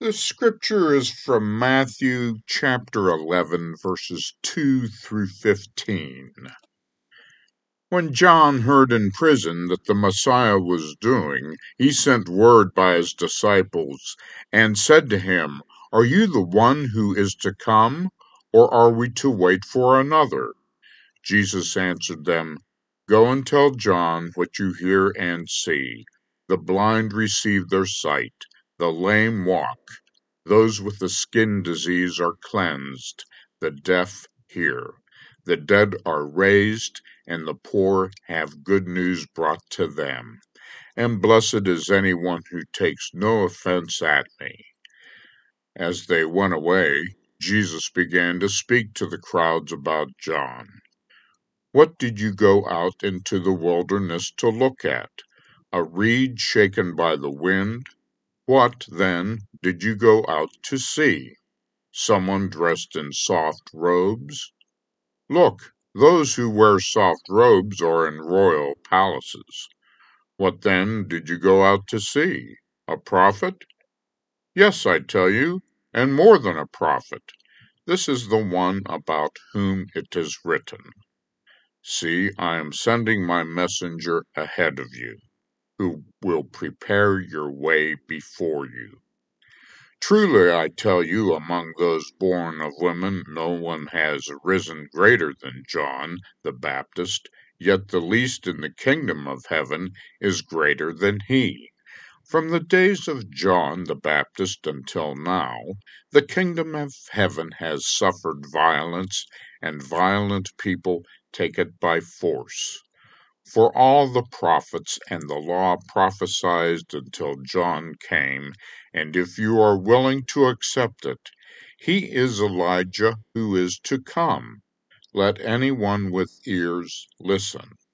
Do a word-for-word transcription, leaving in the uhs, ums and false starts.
The scripture is from Matthew chapter eleven, verses two through fifteen. When John heard in prison that the Messiah was doing, he sent word by his disciples and said to him, "Are you the one who is to come, or are we to wait for another?" Jesus answered them, "Go and tell John what you hear and see. The blind receive their sight, the lame walk, those with the skin disease are cleansed, the deaf hear, the dead are raised, and the poor have good news brought to them. And blessed is anyone who takes no offense at me." As they went away, Jesus began to speak to the crowds about John. "What did you go out into the wilderness to look at? A reed shaken by the wind? What, then, did you go out to see? Someone dressed in soft robes? Look, those who wear soft robes are in royal palaces. What then did you go out to see? A prophet? Yes, I tell you, and more than a prophet. This is the one about whom it is written, 'See, I am sending my messenger ahead of you, who will prepare your way before you.' Truly I tell you, among those born of women no one has arisen greater than John the Baptist, yet the least in the kingdom of heaven is greater than he. From the days of John the Baptist until now, the kingdom of heaven has suffered violence, and violent people take it by force. For all the prophets and the law prophesied until John came, and if you are willing to accept it, he is Elijah who is to come. Let anyone with ears listen."